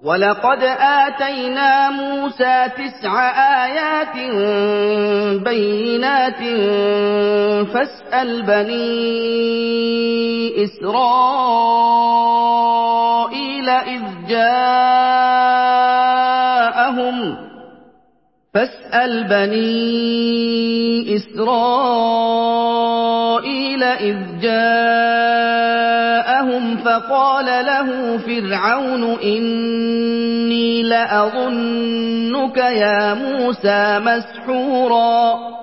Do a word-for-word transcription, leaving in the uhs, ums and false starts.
وَلَقَدْ آتَيْنَا مُوسَىٰ تِسْعَ آيَاتٍ بَيِّنَاتٍ فَاسْأَلْ بَنِي إِسْرَائِيلَ إِذْ جَاءَهُمْ فاسأل بني إسرائيل إذ جاءهم فقال له فرعون إني لأظنك يا موسى مسحورا